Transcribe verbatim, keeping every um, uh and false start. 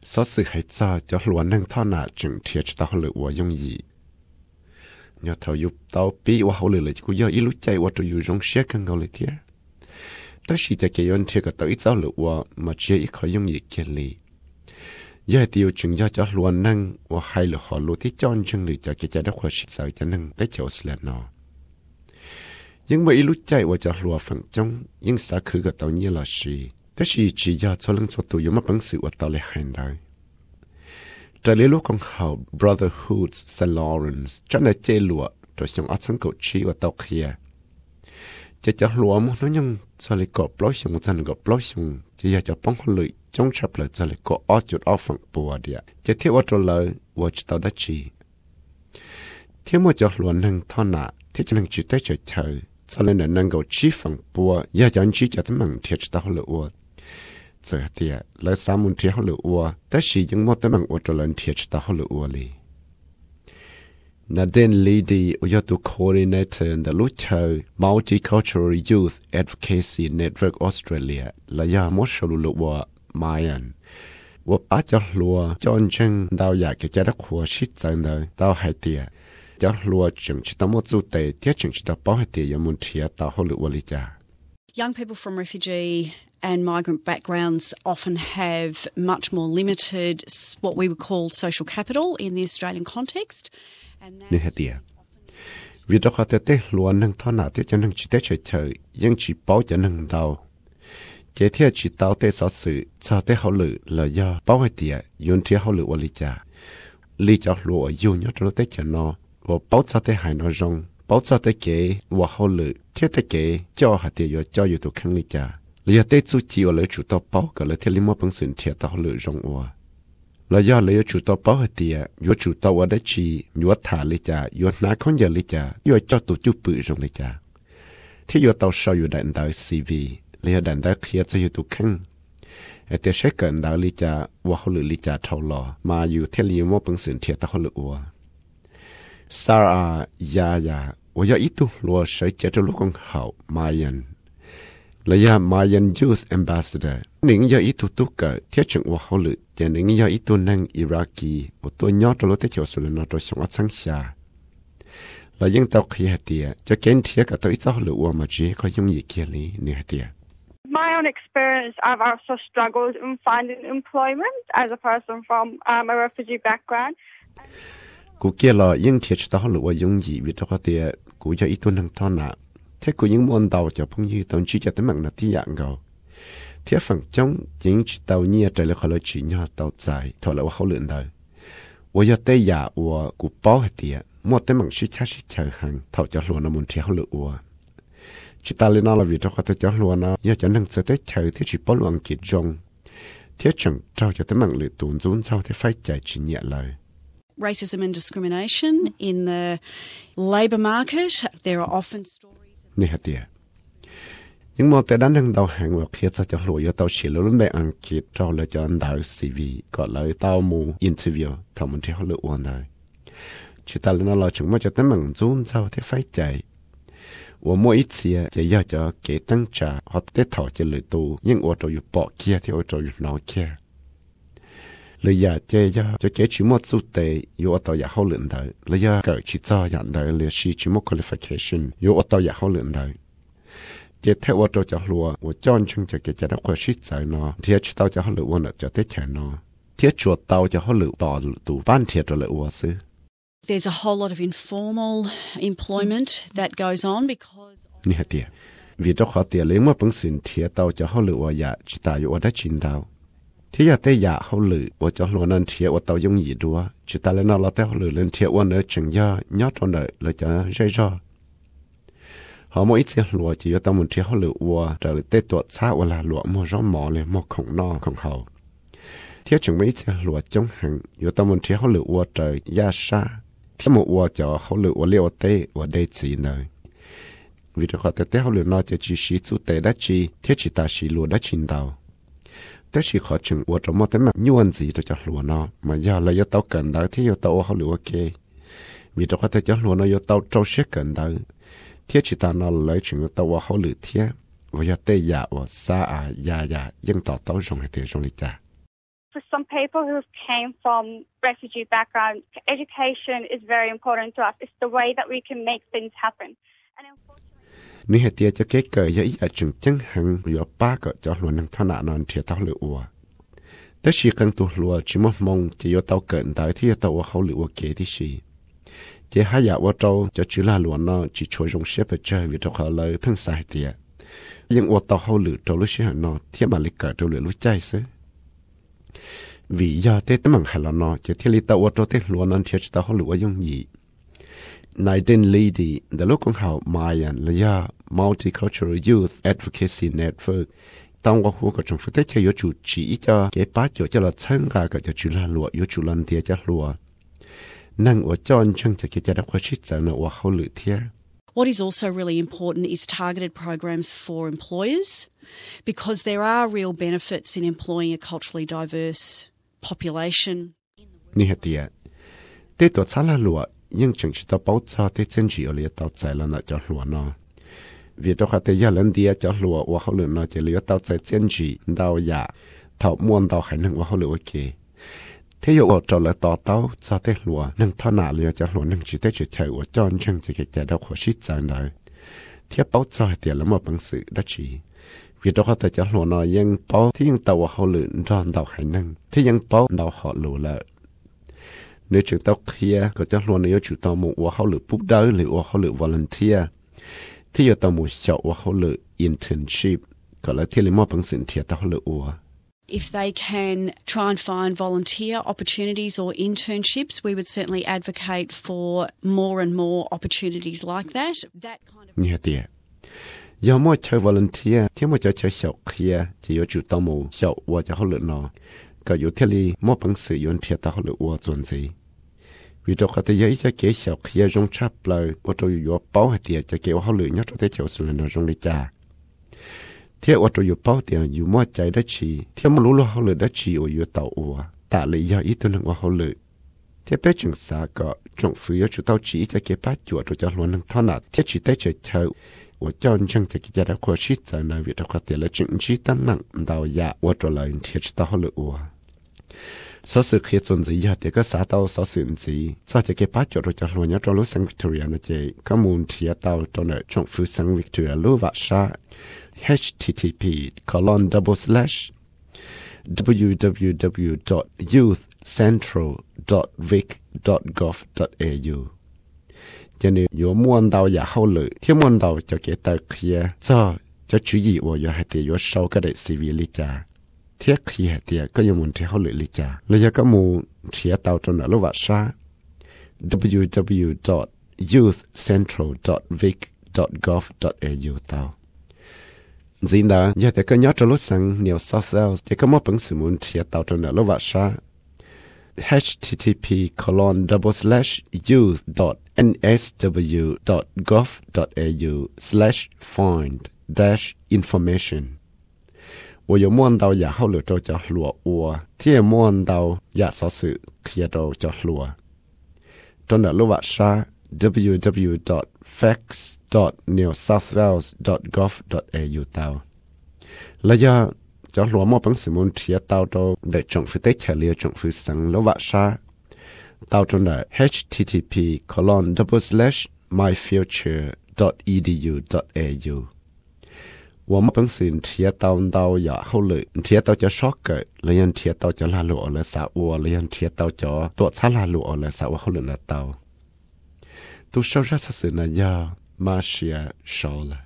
số sự hay cho cho luôn nâng thọ nà chừng thiệt tao lựa của dùng gì nhớ thầu giúp tao bị và hậu lựa lại cũng do ít lúc chạy và tụi dùng xe cần ngầu lại thiệt tất sĩ cho cái yon thiệt cái tao ít tao lựa và mà chỉ ít khỏi dùng gì kia lì giờ điều chừng do cho luôn nâng và hai lựa họ lựa thì chọn chừng lựa cho cái trái đất khoa sĩ sao cho nâng tới chỗ sửa nó nhưng mà ít lúc chạy và cho lựa phần trong nhưng xã khử cái tao như là gì tất sĩ chỉ do cho lưng cho tụi dùng mà bằng sự và tao lại hành đời trở lại lúc con hậu Brotherhood Saint Lawrence cho nên chế lụa rồi xong ắt sáng cầu trí và tàu kia chế cho lụa một nó nhưng cho lại có blog xong cho nên có blog xong chế giờ cho bóng lưỡi trong chập lại cho lại có ở chút ở phần bùa địa chế thiếu ở chỗ lợi và chỉ tàu đã chỉ thiếu một cho lụa nâng thọ nạ thiếu cho nâng chỉ tới trời trời cho nên là nâng cầu trí phần bùa giờ cho anh chỉ cho tấm bằng thiệt tàu lụa giờ thì lỡ sao muốn theo lựa ua, tất sĩ những mốt tấm bằng ua trở lên thiệt ta lựa ua li. Nadine Lady, uya tu coordinator in the Lucha Multicultural Youth Advocacy Network Australia, là ya mốt sầu lựa ua Mayan. Ua á cho lùa John Cheng đào ya cái trái đất của shit chân đời đào hai tiệt, cho lùa chừng chỉ tao mốt du tệ tiết chừng chỉ tao bảo hai tiệt ya muốn thiệt ta lựa ua li cha. Young people from refugee and migrant backgrounds often have much more limited, what we would call social capital in the Australian context. Nên hết địa. Vì đó họ tế luôn nâng thọ nào tế cho nâng chỉ tế trời trời, nhưng chỉ bảo cho nâng đau. Chế thiệt chỉ tao tế sở sự, cho tế hậu lự là do bảo hết địa, yun thiệt hậu lự của lý cha. Lý cha lụa yun nhớ cho tế cho nó, và bảo cho tế hài nó rong, bảo cho tế kế, và hậu lự, thiết tế kế, cho hạt địa cho yu tụ khăn lý cha. Lý tế chú chiều lấy chủ tao bảo cả lấy thiết lý mô bằng sự thiệt tao lự rong ua. Là do lấy chủ tao bảo hết tiệt, do chủ tao ở đây chỉ, do thả lý cha, do nã con giờ lý cha, do cho tụi chú bự rong lý cha. Thì do tao sau do đàn đạo xê vê, lấy đàn đạo kia cho do tụi khăn. Ở đây sẽ cần đạo lý cha, và họ lự lý cha thâu lò, mà do thiết lý mô bằng sự thiệt tao lự ua. Sarah Yaya, và do ít tu lùa sẽ chế cho lúc con hậu Mayan. Là do Mayan Youth Ambassador, những do ít tu tu cỡ thiết chừng và hậu lự, cho những do ít tu năng Iraqi, và tôi nhớ cho lúc tới chỗ sửa nó cho sống ở sáng xa. Là những tàu khi hạt tiệt, cho kén thiết cả tàu ít hậu lự và mà chỉ có dùng gì kia lý nè hạt tiệt. My own experience, I've also struggled in finding employment as a person from um, a refugee background. Cú kia là những thiết tàu hậu lự và dùng gì vì cho hạt tiệt, cú do ít tu năng thọ nạ. Thế của những môn tàu cho phong như tàu chỉ cho tấm bằng là tí dạng gầu. Thế phần trong những tàu nhia trời là khỏi lời chỉ nhau tàu dài thôi là hậu luyện đời. Và do tây giả và cụ bảo hết tiệt, một tấm bằng sĩ chắc sĩ chờ hàng thầu cho luôn nó muốn theo hậu luyện và. Chỉ ta lên nó là vì cho khỏi cho luôn nó, do cho năng sẽ tới chờ thế chỉ bảo luận kiệt rong. Thế chẳng trao cho tấm bằng luyện tùn rốn sau thế phải chạy chỉ nhẹ lời. Racism and discrimination in the labour market, there are often stories. Nè hạt tiệt. Nhưng mà tại đàn đầu hàng và khi cho lùi cho tao chỉ luôn bé ăn kịp cho lời cho anh đào xê vê gọi lời tao mu interview thằng mình theo lựa quan đời. Chỉ ta lên nó chúng mà cho tấm bằng zoom sau thế phải chạy. Và mỗi ít xia chỉ do cho kế tăng trả hoặc tết thọ cho lời tu nhưng ở chỗ bỏ kia thì ở chỗ nó kia. Lời giả chế do cho kế chỉ một số tệ yếu ở tàu giả hậu luyện đời. Lời giả cỡ chỉ cho nhận đời lời chỉ chỉ một qualification yếu ở tàu giả hậu luyện đời. Chế theo ở chỗ cho lùa và chọn chung cho cái trái đất khoa shit giải nó. Thì chỉ tàu cho họ lựa nó cho tết chả nó. Thiết chuột tàu cho họ lựa tỏ tụ ban thiệt rồi lựa ua sư. There's a whole lot of informal employment that goes on because... Nè hả tiệt. Vì đó khó tiệt lấy một bằng sự thiệt tàu cho họ lựa ua dạ chỉ tạo yếu ở đất chín tàu. Thì giờ tới giả hậu lự và cho luôn nên thiệt và tàu dùng gì đua chỉ ta lên nó là tới hậu lự lên thiệt và nữa chừng do nhớ trong đời là cho dây do họ mỗi ít lúa chỉ có tàu một thiệt hậu lự và trở lại tới tuột xa và là lúa mua rau mỏ lên mua khổng no khổng hậu thiệt chừng mấy ít lúa trong hàng có tàu một thiệt hậu lự và trời ya sa thiệt một và cho hậu lự và liều tê và đây chỉ nơi vì đó họ tới tới hậu lự nó cho chỉ sĩ chủ tệ đã chỉ thiệt chỉ ta sĩ lúa đã chín tàuแต่สิขอจึงว่าจะมาแต่มาย้อนสิจะหลัวเนาะมาย่าเลยยตากันได้ที่ยตาเขาหรือว่าเกมีตัวเขาแต่จะหลัวเนาะยตาเจ้าเช็คกันได้เที่ยชิตาเนาะเลยจึงยตาว่าเขาหรือเที่ยว่าอยากเตะยาว่าซาอายายายังต่อเต้าจงให้เตะจงลิจ่า For some people who came from refugee backgrounds, education is very important to us. It's the way that we can make things happen. And unfortunately, nếu hetia cho cái cờ giờ ý ở chừng chân hằng vừa ba cỡ cho luôn năng thọ nạn non thiệt tao lựa ua. Tất sĩ cần tu lùa chỉ một mong chỉ có tao cận tới thì tao hậu lựa kế thì gì. Chỉ hai nhà vợ trâu cho chỉ là lúa nó chỉ cho dùng xếp ở chơi vì tao khó lời phăng sai tiệt. Nhưng vợ tao hậu lựa trâu lúc xưa nó thiết mà lịch cỡ trâu lựa lúc chạy xứ. Vì giờ tết tấm bằng hai là nó chỉ thiết lý tao vợ trâu tết lúa nó thiệt tao hậu lựa dùng gì. Này tên lady đã lúc con hậu Mayan là do Multicultural Youth Advocacy Network tao qua khu của trong phụ trách cho yếu chủ chỉ cho cái bát chỗ cho là参加个就主啦落有主人啲只落。năng ở cho chân cho cái gia đình khỏe chết nó ở hậu lự thiệt. What is also really important is targeted programs for employers, because there are real benefits in employing a culturally diverse population. Như hết tiệt, tết tổ xã là lụa, nhưng chẳng chỉ tao bảo cho tết chân chỉ ở đây tao chạy là nó cho lụa nó. Vì đó là tết gia lần đi cho lụa ở hậu lự nó chỉ lấy tao chạy chân chỉ tao giả, thảo muôn tao hay năng ở hậu lự ok. Thế dụ ở chỗ là tao tao cho tết lụa, năng thọ nã lấy cho lụa năng chỉ tết chỉ chạy ở cho anh chẳng chỉ cái gia đình khỏe chết rằng đấy. Thế bảo cho hết tiệt là một bằng sự đó chỉ. Vì đó là tết cho lụa nó ยัง bảo thì ยัง tao ở hậu lự cho tao hay năng, thế ยัง bảo tao họ lụa là. Nếu chúng ta kia có cho luôn nếu chúng ta muốn ở hậu lự bút đỡหรือ ở hậu lự volunteer thì giờ ta muốn chọn ở hậu lự internship có lẽ thì là một bằng sự thiệt ta hậu lự ở. If they can try and find volunteer opportunities or internships, we would certainly advocate for more and more opportunities like that. That kind of Như thế. Giờ mỗi chơi volunteer thì mỗi chơi chơi sầu kia chỉ có chúng ta muốn sầu ở cho hậu lự nó có yếu thế li một bằng sự yon thiệt ta hậu lự ở chuẩn gì. Vì đó có thể dễ cho cái sầu kia trong chắp lời ở chỗ yếu bảo hay tiệt cho cái hậu lự nhất cho cái chỗ sự là trong lý cha. Thế ở chỗ yếu bảo tiền yếu mua trái đất chỉ, thế mà lũ lũ hậu lự đất chỉ ở yếu tàu ở, tạ lý do ít tuần ở hậu lự. Thế bé chừng xa có trong phía yếu chủ tàu chỉ cho cái bát chuột rồi cho luôn năng thọ nạt, thế chỉ tới chơi chơi, ở cho anh chẳng cho cái gia đình khỏe chết giờ này vì đó có thể là chừng chỉ tăng nặng đào dạ ở chỗ lại thiệt tàu hậu lự ở. Số sự khi chuẩn gì giờ thì có xã tàu số sự gì, sau cho cái bát chuột rồi cho luôn nhớ trong lúc sang Victoria nó chỉ có muốn thiệt tàu trong này trong phía sang Victoria lúc vặt sa. H T T P colon double slash w w w dot youth central dot vic dot gov dot a u. Cho nên có muốn đào giả hậu lự, thì muốn đào cho cái tờ kia, cho cho chú ý của có hạt tiền có sau cái đại xê vê lý trả. Thiết khi hạt tiền có những muốn theo hậu lự lý trả. Là do có muốn thiệt tàu trong đó lúc vặt sa w w w dot youth central dot vic dot gov dot a u tàu. Dĩ đó, giờ thì có nhớ cho lúc sang New South Wales thì có một bằng sự muốn thiệt tàu trong đó lúc vặt sa H T T P colon double slash youth dot n s w dot gov dot a u slash find dash information. 我有摸到也好了就叫落我，天摸到也所是贴到叫落。到那路瓦沙 w w w dot facts dot new south wales dot gov dot a u 到。แล้วยาจะหลวมอปังสมุนเทียเตาโตได้จงฟิเตเฉลียจงฟิสังลวะชาเตาโตน่ะ h t t p colon double slash myfuture dot e d u dot a u 我们本身贴到到也好了，贴到就少个，了人贴到就拉路了啥我，了人贴到就多差拉路了啥我好了那到，都少啥事呢呀，马西亚少了。